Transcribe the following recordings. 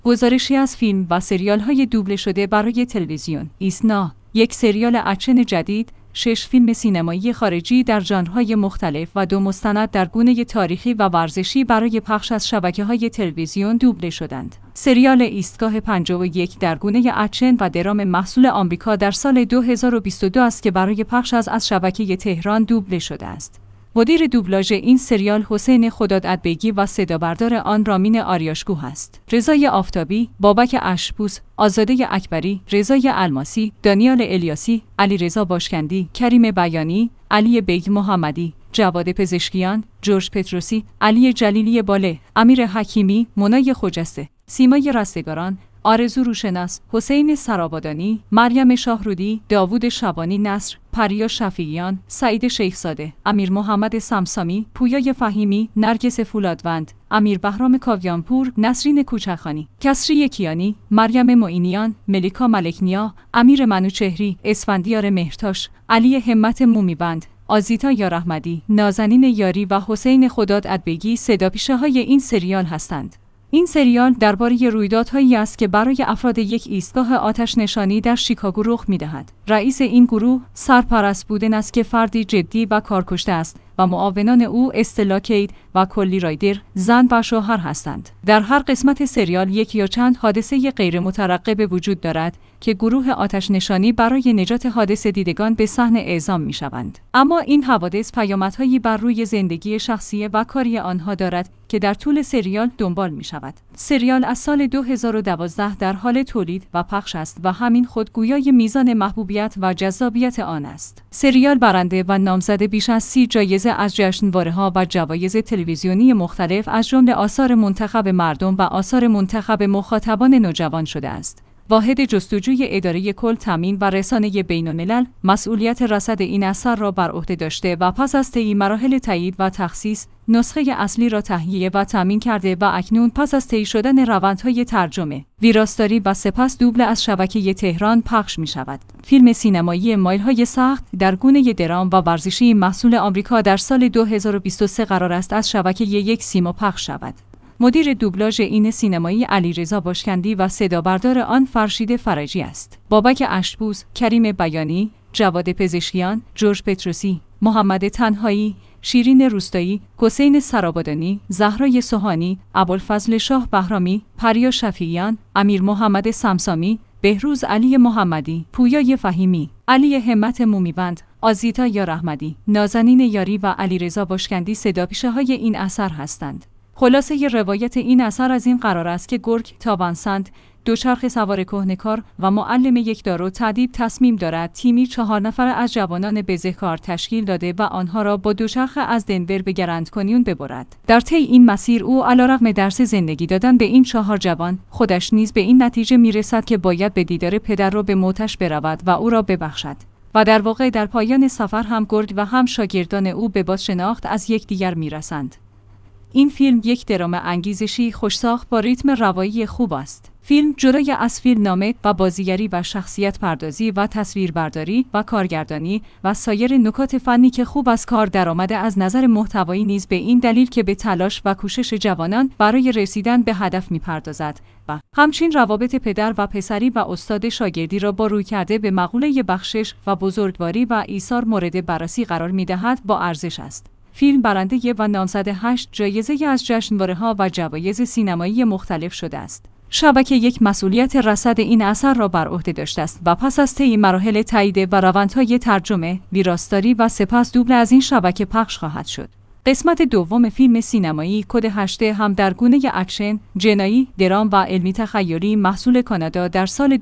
گزارشی از فیلم و سریال‌های دوبله شده برای تلویزیون. ایسنا، یک سریال اکشن جدید، 6 فیلم سینمایی خارجی در ژانرهای مختلف و 2 مستند در گونه تاریخی و ورزشی برای پخش از شبکه‌های تلویزیون دوبله شدند. سریال ایستگاه 51 در گونه اکشن و درام محصول آمریکا در سال 2022 است که برای پخش از شبکه تهران دوبله شده است. مدیر دوبلاژ این سریال حسین خدادادبگی و صدابردار آن رامین آریاشگو است. رضای آفتابی، بابک اشپوس، آزاده اکبری، رضای الماسی، دانیال الیاسی، علیرضا باشکندی، کریم بیانی، علی بیگ محمدی، جواد پزشکیان، جورج پتروسی، علی جلیلی باله، امیر حکیمی، منای خجسته، سیمای رستگاران، آرزو روشناس، حسین سرابادانی، مریم شاهرودی، داوود شبانی نصر، پریا شفیعیان، سعید شیخزاده، امیر محمد سمسامی، پویای فهیمی، نرگس فولادوند، امیر بهرام کاویانپور، نسرین کوچخانی، کسری کیانی، مریم معینیان، ملیکا ملکنیا، امیر منوچهری، اسفندیار مهرتاش، علی همت مومیبند، آزیتا یارحمدی، نازنین یاری و حسین خدادادبگی صداپیشه‌های این سریال هستند. این سریال درباره رویدادهایی است که برای افراد یک ایستگاه آتش نشانی در شیکاگو رخ می‌دهد. رئیس این گروه سرپرست بودن است که فردی جدی و کارکشته است و معاونان او استلا کید و کلی رایدر زن و شوهر هستند. در هر قسمت سریال یک یا چند حادثه غیر مترقب وجود دارد که گروه آتش نشانی برای نجات حادثه دیدگان به صحنه اعزام می‌شوند. اما این حوادث پیامدهایی بر روی زندگی شخصی و کاری آنها دارد که در طول سریال دنبال می‌شود. سریال از سال 2012 در حال تولید و پخش است و همین خود گویای میزان محبوبیت و جذابیت آن است. سریال برنده و نامزد بیش از 30 جایزه از جشنواره‌ها و جوایز تلویزیونی مختلف از جمله آثار منتخب مردم و آثار منتخب مخاطبان نوجوان شده است. واحد جستجوی اداره کل تامین و رسانه بین‌الملل مسئولیت رصد این اثر را بر عهده داشته و پس از طی مراحل تایید و تخصیص نسخه اصلی را تهیه و تامین کرده و اکنون پس از طی شدن روندهای ترجمه، ویراستاری و سپس دوبله از شبکه تهران پخش می شود. فیلم سینمایی مایل‌های سخت در گونه درام و ورزشی محصول آمریکا در سال 2023 قرار است از شبکه یک سیما پخش شود. مدیر دوبلاژ این سینمایی علیرضا باشکندی و صدابردار آن فرشید فرجی است. بابک اشپوس، کریم بیانی، جواد پزشکیان، جورج پتروسی، محمد تنهایی، شیرین روستایی، حسین سرابادانی، زهرای سوهانی، ابوالفضل شاه بهرامی، پریا شفیعیان، امیر محمد سمسامی، بهروز علی محمدی، پویای فهیمی، علی همت مومیبند، آزیتا یارحمدی، نازنین یاری و علیرضا باشکندی صداپیشه‌های این اثر هستند. خلاصه روایت این اثر از این قرار است که گرگ تابانسند، دوچرخه سوار کهنه‌کار و معلم یک دارو تأدیب تصمیم دارد تیمی 4 نفر از جوانان بزهکار تشکیل داده و آنها را با دوچرخه از دنور به گرند کنیون ببرد. در طی این مسیر او علیرغم درس زندگی دادن به این 4 جوان، خودش نیز به این نتیجه میرسد که باید به دیدار پدر را به موتش برود و او را ببخشد. و در واقع در پایان سفر هم گرگ و هم شاگردان او به بازشناخت از یکدیگر میرسند. این فیلم یک درام انگیزشی خوش‌ساخت با ریتم روایی خوب است. فیلم جدای از فیلمنامه و بازیگری و شخصیت پردازی و تصویربرداری و کارگردانی و سایر نکات فنی که خوب از کار درآمده از نظر محتوایی نیز به این دلیل که به تلاش و کوشش جوانان برای رسیدن به هدف می‌پردازد و همچنین روابط پدر و پسری و استاد شاگردی را با رویکرد به مقوله بخشش و بزرگواری و ایثار مورد بررسی قرار می‌دهد با ارزش است. فیلم برنده و نامزد 8 جایزه از جشنواره‌ها و جوایز سینمایی مختلف شده است. شبکه یک مسئولیت رصد این اثر را بر عهده داشته است و پس از طی مراحل تایید و روندهای ترجمه، ویراستاری و سپس دوبله از این شبکه پخش خواهد شد. قسمت دوم فیلم سینمایی کد 8 هم در گونه اکشن، جنایی، درام و علمی تخیلی محصول کانادا در سال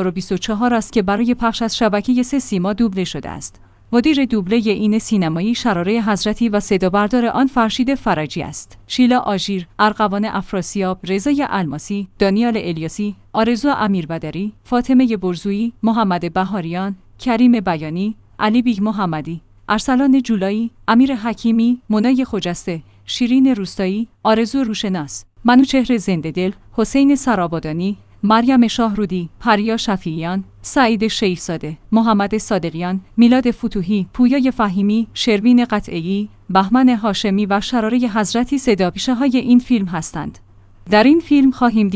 2024 است که برای پخش از شبکه 3 سیما دوبله شده است. مدیر دوبله این سینمایی شراره حضرتی و صدابردار آن فرشید فرجی است. شیلا آژیر، ارغوان افراسیاب، رضای الماسی، دانیال الیاسی، آرزو امیربدری، فاطمه برزویی، محمد بهاریان، کریم بیانی، علی بیگ محمدی، ارسلان جولایی، امیر حکیمی، منای خجسته، شیرین روستایی، آرزو روشناس، منوچهر زنده‌دل، حسین سرابادانی، مریم شاهرودی، پریا شفیعیان، سعید شیخزاده، محمد صادقیان، میلاد فتوحی، پویای فهیمی، شروین قطعی، بهمن هاشمی و شراره حضرتی صداپیشه‌های این فیلم هستند. در این فیلم خواهیم دید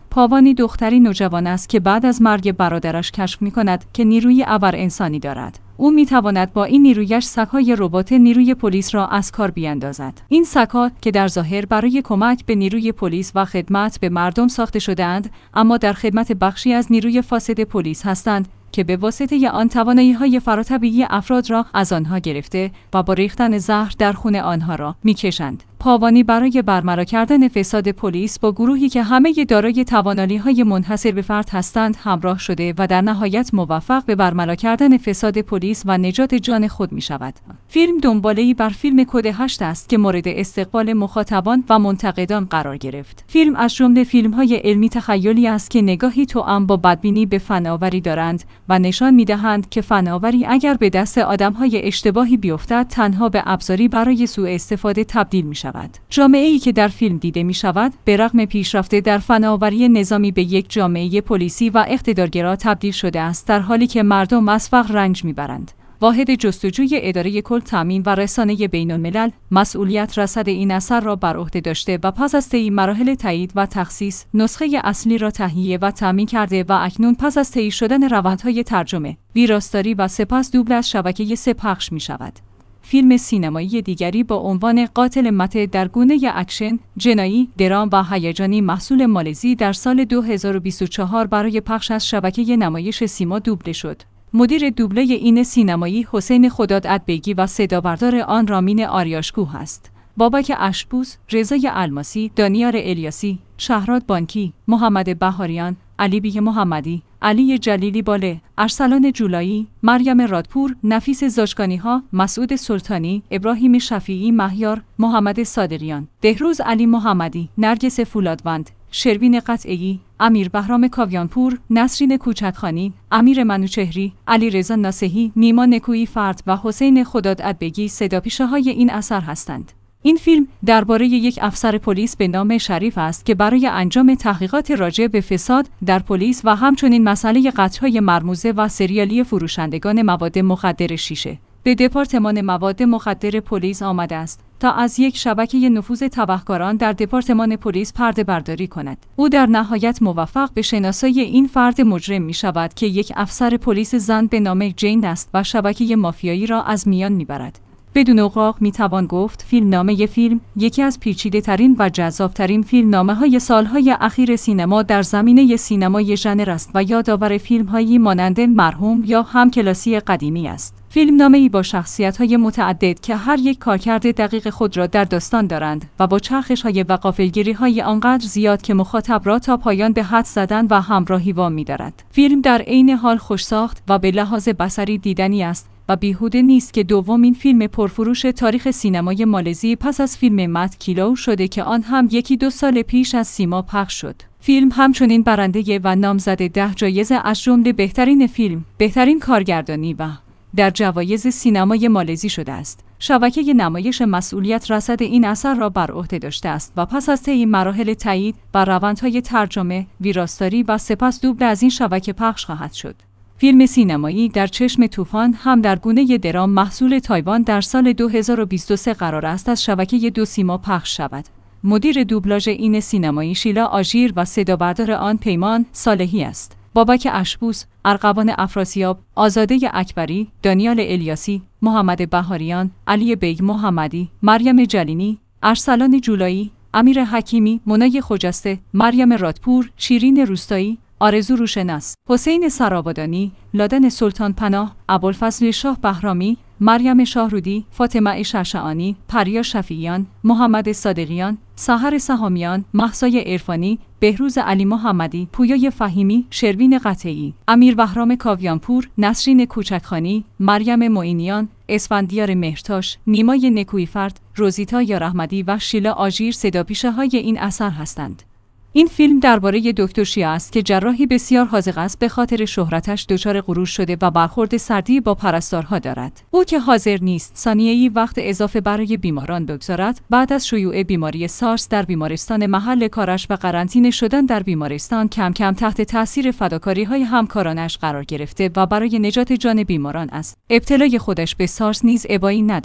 پاوانی دختری نوجوان است که بعد از مرگ برادرش کشف می‌کند که نیروی ابر انسانی دارد. او می‌تواند با این نیرویش سگ‌های ربات نیروی پلیس را از کار بیاندازد. این سگ‌ها که در ظاهر برای کمک به نیروی پلیس و خدمت به مردم ساخته شده‌اند، اما در خدمت بخشی از نیروی فاسد پلیس هستند که به واسطه آن توانایی‌های فراتبیعی افراد را از آنها گرفته و با ریختن زهر در خون آنها را می‌کشند. پاوانی برای برملا کردن فساد پلیس با گروهی که همه دارای توانایی‌های منحصر به فرد هستند همراه شده و در نهایت موفق به برملا کردن فساد پلیس و نجات جان خود می‌شود. فیلم دنباله‌ای بر فیلم کد 8 است که مورد استقبال مخاطبان و منتقدان قرار گرفت. فیلم از جمله فیلم‌های علمی تخیلی است که نگاهی توأم با بدبینی به فناوری دارند و نشان می‌دهند که فناوری اگر به دست آدم‌های اشتباهی بیفتد تنها به ابزاری برای سوء استفاده تبدیل می‌شود. جامعه‌ای که در فیلم دیده می‌شود به رغم پیشرفت در فناوری نظامی به یک جامعه پلیسی و اقتدارگرا تبدیل شده است، در حالی که مردم از فقر رنج می‌برند. واحد جستجوی اداره کل تامین و رسانه بین‌الملل مسئولیت رصد این اثر را بر عهده داشته و پس از طی مراحل تایید و تخصیص نسخه اصلی را تهیه و تامین کرده و اکنون پس از طی شدن روندهای ترجمه، ویراستاری و سپس دوبله از شبکه 3 پخش می‌شود. فیلم سینمایی دیگری با عنوان قاتل مته در گونه اکشن، جنایی، درام و هیجانی محصول مالزی در سال 2024 برای پخش از شبکه نمایش سیما دوبله شد. مدیر دوبله این سینمایی حسین خدادادبگی و صدابردار آن رامین آریاشکوه است. بابک اشپوز، رضای الماسی، دانیار الیاسی، شهراد بانکی، محمد بهاریان، علی بی محمدی، علی جلیلی باله، ارسلان جولایی، مریم رادپور، نفیس زاچکانی‌ها، مسعود سلطانی، ابراهیم شفیعی مهیار، محمد صادقیان، بهروز علی محمدی، نرگس فولادوند، شروین قطعی، امیر بهرام کاویانپور، نسرین کوچکخانی، امیر منوچهری، علیرضا ناصحی، نیما نکویی فرد و حسین خدادادبگی صداپیشه‌های این اثر هستند. این فیلم درباره یک افسر پلیس به نام شریف است که برای انجام تحقیقات راجع به فساد در پلیس و همچنین مسئله قتل‌های مرموزه و سریالی فروشندگان مواد مخدر شیشه به دپارتمان مواد مخدر پلیس آمده است تا از یک شبکه نفوذ تبهکاران در دپارتمان پلیس پرده برداری کند. او در نهایت موفق به شناسایی این فرد مجرم می شود که یک افسر پلیس زن به نام جین است و شبکه مافیایی را از میان می برد. بدون اغراق می توان گفت فیلمنامه فیلم یکی از پیچیده ترین و جذاب ترین فیلمنامه های سالهای اخیر سینما در زمینه سینمای ژانر است و یادآور فیلم هایی مانند مرحوم یا همکلاسی قدیمی است. فیلمنامه‌ای با شخصیت‌های متعدد که هر یک کارکرد دقیق خود را در داستان دارند و با چرخش‌های و غافلگیری‌های آنقدر زیاد که مخاطب را تا پایان به حد زدن و همراهی وامی دارد. فیلم در عین حال خوش‌ساخت و به لحاظ بصری دیدنی است و بیهوده نیست که دومین فیلم پرفروش تاریخ سینمای مالزی پس از فیلم مد کیلو شده که آن هم 1-2 سال پیش از سیما پخش شد. فیلم همچنین برنده و نامزد 10 جایزه از جمله بهترین فیلم، بهترین کارگردانی و در جوایز سینمای مالزی شده است. شبکه نمایش مسئولیت رصد این اثر را بر عهده داشته است و پس از طی مراحل تایید و روندهای ترجمه، ویراستاری و سپس دوبله از این شبکه پخش خواهد شد. فیلم سینمایی در چشم طوفان هم در گونه درام محصول تایوان در سال 2023 قرار است از شبکه 2 سیما پخش شود. مدیر دوبلاژ این سینمایی شیلا آژیر و صدابردار آن پیمان صالحی است. بابک اشپوز، ارغوان افراسیاب، آزاده اکبری، دانیال الیاسی، محمد بهاریان، علی بیگ محمدی، مریم جلیلی، ارسلان جولایی، امیر حکیمی، منای خجسته، مریم رادپور، شیرین روستایی، آرزو روشناس، حسین سرآبادانی، لادن سلطان پناه، ابوالفضل شاه بهرامی، مریم شاهرودی، فاطمه شعشعانی، پریا شفیعیان، محمد صادقیان، سحر سهامیان، مهسای عرفانی، بهروز علی محمدی، پویای فهیمی، شروین قطعی، امیر بهرام کاویانپور، نسرین کوچکخانی، مریم معینیان، اسفندیار مهرتاش، نیمای نکویفرد، روزیتا یارحمدی و شیلا آژیر صداپیشه‌های این اثر هستند. این فیلم درباره دکتر شیعه است که جراحی بسیار حاذق است به خاطر شهرتش دچار غرور شده و برخورد سردی با پرستارها دارد. او که حاضر نیست ثانیه‌ای وقت اضافه برای بیماران بگذارد، بعد از شیوع بیماری سارس در بیمارستان محل کارش و قرنطینه شدن در بیمارستان کم کم تحت تاثیر فداکاری‌های همکارانش قرار گرفته و برای نجات جان بیماران از ابتلای خودش به سارس نیز ابایی ندارد.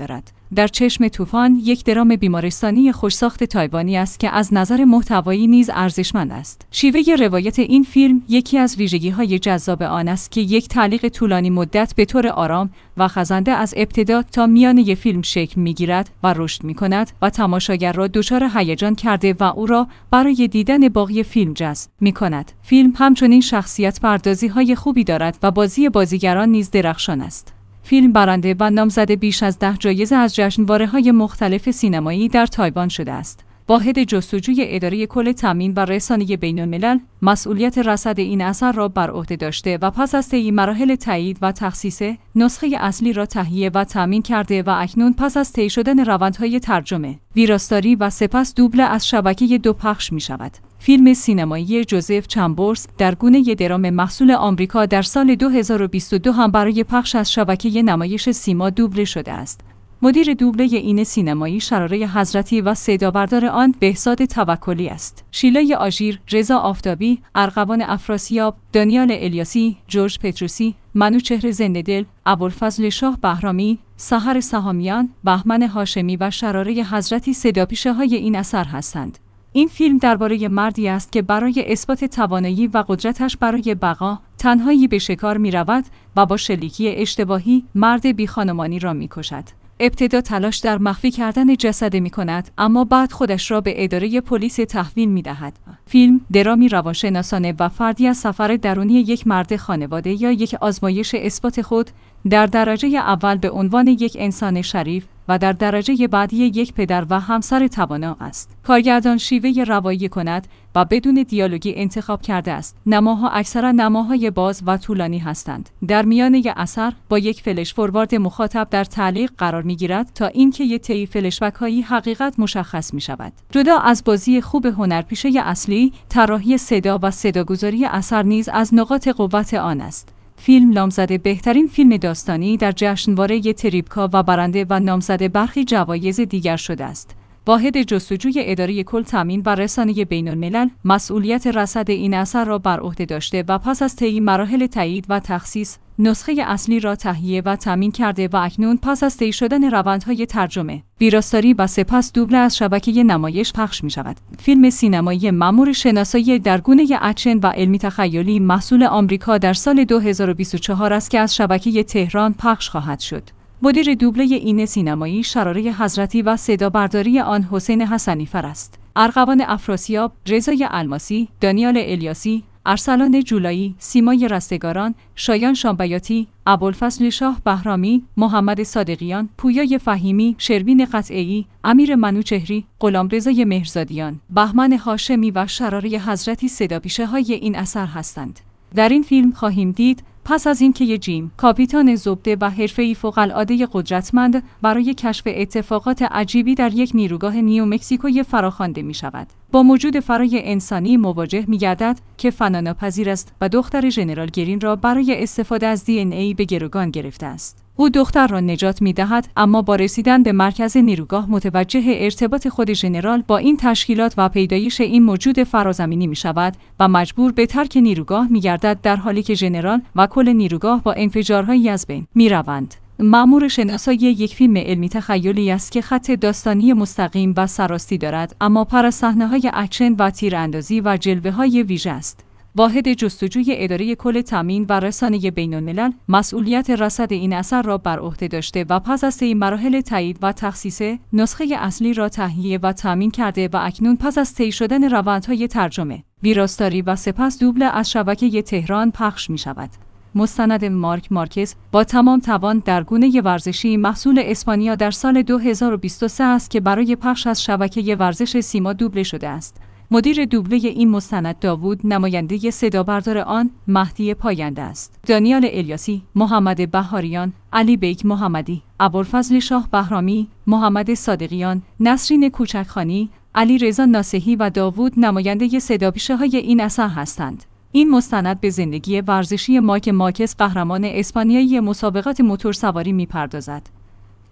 در چشم طوفان یک درام بیمارستانی خوشساخت تایوانی است که از نظر محتوایی نیز ارزشمند است. شیوه روایت این فیلم یکی از ویژگی‌های جذاب آن است که یک تعلیق طولانی مدت به طور آرام و خزنده از ابتدا تا میانه فیلم شکل می‌گیرد و رشد می‌کند و تماشاگر را دچار هیجان کرده و او را برای دیدن باقی فیلم جذب می‌کند. فیلم همچنین شخصیت پردازی‌های خوبی دارد و بازی بازیگران نیز درخشان است. فیلم برنده و نامزد بیش از 10 جایزه از جشنواره‌های مختلف سینمایی در تایوان شده است. واحد جستجوی اداره کل تامین و رسانه بین‌الملل مسئولیت رصد این اثر را بر عهده داشته و پس از طی مراحل تایید و تخصیص نسخه اصلی را تهیه و تامین کرده و اکنون پس از طی شدن روندهای ترجمه، ویراستاری و سپس دوبله از شبکه 2 پخش می‌شود. فیلم سینمایی جوزف چمبرز در گونه درام محصول آمریکا در سال 2022 هم برای پخش از شبکه نمایش سیما دوبله شده است. مدیر دوبله این سینمایی شراره حضرتی و صدابردار آن بهزاد توکلی است. شیلای آژیر، رضا آفتابی، ارغوان افراسیاب، دانیال الیاسی، جورج پتروسی، منوچهر زنده‌دل، ابوالفضل شاه بهرامی، سحر سهامیان، بهمن هاشمی و شراره حضرتی صداپیشه‌های این اثر هستند. این فیلم درباره مردی است که برای اثبات توانایی و قدرتش برای بقا تنهایی به شکار می‌رود و با شلیکی اشتباهی مرد بی‌خانمانی را می‌کشد. ابتدا تلاش در مخفی کردن جسد می‌کند، اما بعد خودش را به اداره پلیس تحویل می‌دهد. فیلم درامی روانشناسانه و فردی از سفر درونی یک مرد خانواده یا یک آزمایش اثبات خود در درجه اول به عنوان یک انسان شریف و در درجه بعدی یک پدر و همسر توانا است. کارگردان شیوه روایی کند و بدون دیالوگی انتخاب کرده است. نماها اکثرا نماهای باز و طولانی هستند. در میانه اثر با یک فلش فوروارد مخاطب در تعلیق قرار می‌گیرد تا اینکه یک طی فلشبک‌هایی حقیقت مشخص می‌شود. جدا از بازی خوب هنرپیشه اصلی، طراحی صدا و صداگذاری اثر نیز از نقاط قوت آن است. فیلم نامزد بهترین فیلم داستانی در جشنواره تریبکا و برنده و نامزد برخی جوایز دیگر شده است. واحد جستجوی اداره کل تامین و رسانه بین‌الملل مسئولیت رصد این اثر را بر عهده داشته و پس از طی مراحل تایید و تخصیص نسخه اصلی را تهیه و تامین کرده و اکنون پس از طی شدن روندهای ترجمه، ویراستاری و سپس دوبله از شبکه نمایش پخش می‌شود. فیلم سینمایی مأمور شناسایی در گونه اکشن و علمی تخیلی محصول آمریکا در سال 2024 است که از شبکه تهران پخش خواهد شد. مدیر دوبله این سینمایی شراره حضرتی و صدابرداری آن حسین حسنی‌فر است. ارغوان افراسیاب، رضای الماسی، دانیال الیاسی، ارسلان جولایی، سیمای رستگاران، شایان شامبیاتی، ابوالفضل شاه بهرامی، محمد صادقیان، پویای فهیمی، شروین قطعی، امیر منوچهری، غلامرضای مهرزادیان، بهمن هاشمی و شراره حضرتی صداپیشه‌های این اثر هستند. در این فیلم خواهیم دید پس از اینکه جیم، کاپیتان زبده و حرفه‌ای فوق‌العاده قدرتمند برای کشف اتفاقات عجیبی در یک نیروگاه نیومکزیکوی فراخوانده می‌شود، با موجود فرای انسانی مواجه می‌گردد که فناناپذیر است و دختر ژنرال گرین را برای استفاده از DNA به گروگان گرفته است. او دختر را نجات می‌دهد، اما با رسیدن به مرکز نیروگاه متوجه ارتباط خود ژنرال با این تشکیلات و پیدایش این موجود فرازمینی می‌شود و مجبور به ترک نیروگاه می‌گردد، در حالی که ژنرال و کل نیروگاه با انفجارهایی از بین می‌روند. مأمور شناسایی یک فیلم علمی تخیلی است که خط داستانی مستقیم و سراستی دارد، اما پر از صحنه‌های اکشن و تیراندازی و جلوه‌های ویژه است. واحد جستجوی اداره کل تامین و رسانه بین‌الملل مسئولیت رصد این اثر را بر عهده داشته و پس از طی مراحل تایید و تخصیص نسخه اصلی را تهیه و تامین کرده و اکنون پس از طی شدن روندهای ترجمه، ویراستاری و سپس دوبله از شبکه تهران پخش می‌شود. مستند مارک مارکز با تمام توان در گونه ورزشی محصول اسپانیا در سال 2023 است که برای پخش از شبکه ورزش سیما دوبله شده است. مدیر دوبله این مستند داوود، نماینده صدابردار آن مهدی پاینده است. دانیال الیاسی، محمد بهاریان، علی بیگ محمدی، ابوالفضل شاه بهرامی، محمد صادقیان، نسرین کوچکخانی، علی رضا ناصحی و داوود نماینده صداپیشه‌های این اثر هستند. این مستند به زندگی ورزشی مارک مارکز، قهرمان اسپانیایی مسابقات موتورسواری می‌پردازد.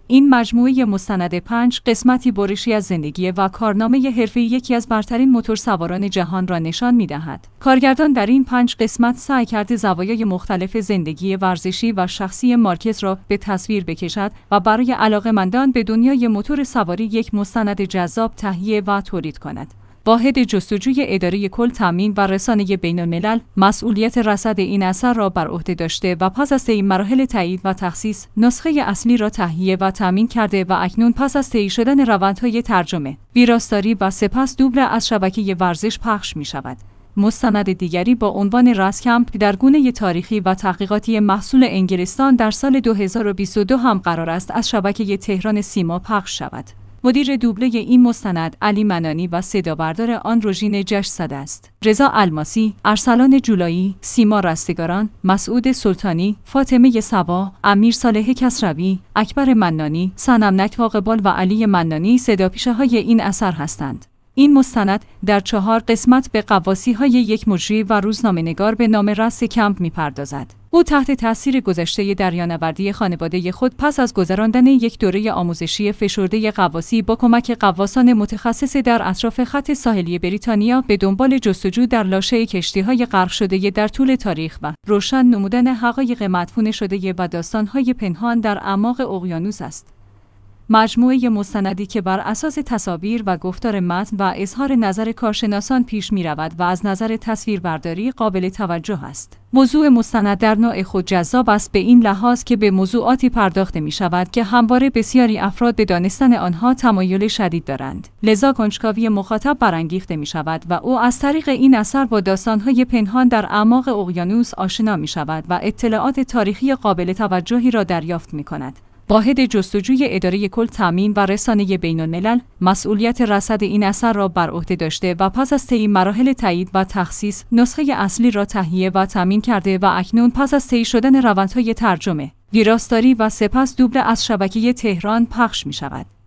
این مجموعه مستند 5 قسمتی برشی از زندگی و کارنامه حرفه‌ای یکی از برترین موتورسواران جهان را نشان می‌دهد. کارگردان در این 5 قسمت سعی کرده زوایای مختلف زندگی ورزشی و شخصی مارکز را به تصویر بکشد و برای علاقه‌مندان به دنیای موتور سواری یک مستند جذاب تهیه و تولید کند. واحد جستجوی اداره کل تامین و رسانه بین‌الملل مسئولیت رصد این اثر را بر عهده داشته و پس از طی مراحل تایید و تخصیص نسخه اصلی را تهیه و تامین کرده و اکنون پس از طی شدن روندهای ترجمه، ویراستاری و سپس دوبله از شبکه ورزش پخش می‌شود. مستند دیگری با عنوان راسکمپ در گونه تاریخی و تحقیقاتی محصول انگلستان در سال 2022 هم قرار است از شبکه تهران سیما پخش شود. مدیر دوبله این مستند علی منانی و صدابردار آن روژین جشن‌زده است. رضا الماسی، ارسلان جولایی، سیما رستگاران، مسعود سلطانی، فاطمه صبا، امیر صالح کسروی، اکبر منانی، صنم نک اقبال و علی منانی صداپیشه‌های این اثر هستند. این مستند در 4 قسمت به غواصی‌های یک مجری و روزنامه‌نگار به نام راسکمپ می‌پردازد. او تحت تاثیر گذشته دریانوردی خانواده خود پس از گذراندن یک دوره آموزشی فشرده غواصی با کمک غواصان متخصص در اطراف خط ساحلی بریتانیا به دنبال جستجو در لاشه کشتی‌های غرق شده در طول تاریخ و روشن نمودن حقایق مدفون شده و داستان‌های پنهان در اعماق اقیانوس است. مجموعه مستندی که بر اساس تصاویر و گفتار متن و اظهار نظر کارشناسان پیش می رود و از نظر تصویربرداری قابل توجه است. موضوع مستند در نوع خود جذاب است به این لحاظ که به موضوعاتی پرداخته می شود که همواره بسیاری افراد به دانستن آنها تمایل شدید دارند. لذا کنجکاوی مخاطب برانگیخته می شود و او از طریق این اثر با داستان‌های پنهان در اعماق اقیانوس آشنا می شود و اطلاعات تاریخی قابل توجهی را دریافت می کند. واحد جستجوی اداره کل تامین و رسانه بین‌الملل مسئولیت رصد این اثر را بر عهده داشته و پس از طی مراحل تایید و تخصیص نسخه اصلی را تهیه و تامین کرده و اکنون پس از طی شدن روندهای ترجمه، ویراستاری و سپس دوبله از شبکه تهران پخش می‌شود.